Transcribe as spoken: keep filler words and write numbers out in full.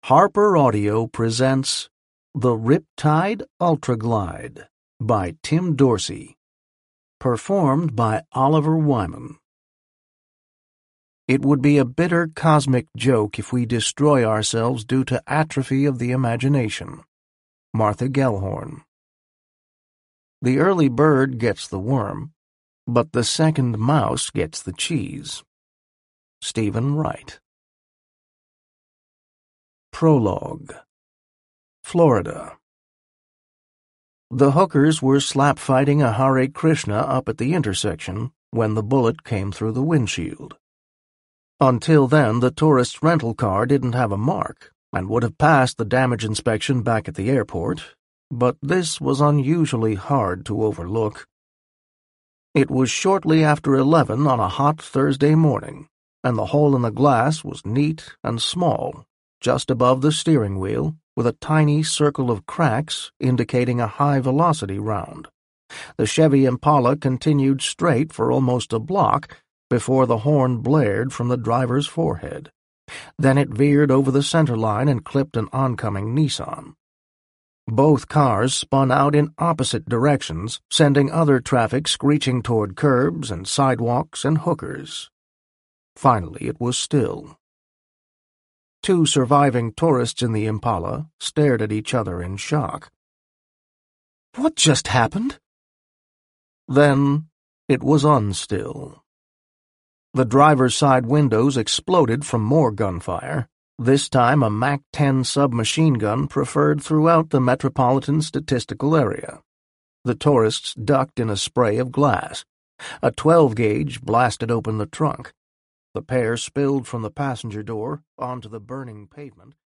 Harper Audio presents The Riptide Ultraglide by Tim Dorsey, performed by Oliver Wyman. It would be a bitter cosmic joke if we destroy ourselves due to atrophy of the imagination. Martha Gellhorn. The early bird gets the worm, but the second mouse gets the cheese. Stephen Wright. Prologue. Florida. The hookers were slap-fighting a Hare Krishna up at the intersection when the bullet came through the windshield. Until then, the tourist's rental car didn't have a mark and would have passed the damage inspection back at the airport, but this was unusually hard to overlook. It was shortly after eleven on a hot Thursday morning, and the hole in the glass was neat and small, just above the steering wheel, with a tiny circle of cracks indicating a high-velocity round. The Chevy Impala continued straight for almost a block before the horn blared from the driver's forehead. Then it veered over the center line and clipped an oncoming Nissan. Both cars spun out in opposite directions, sending other traffic screeching toward curbs and sidewalks and hookers. Finally, it was still. Two surviving tourists in the Impala stared at each other in shock. "What just happened?" Then it was unstill. The driver's side windows exploded from more gunfire, this time a Mac ten submachine gun preferred throughout the metropolitan statistical area. The tourists ducked in a spray of glass. A twelve gauge blasted open the trunk. The pair spilled from the passenger door onto the burning pavement.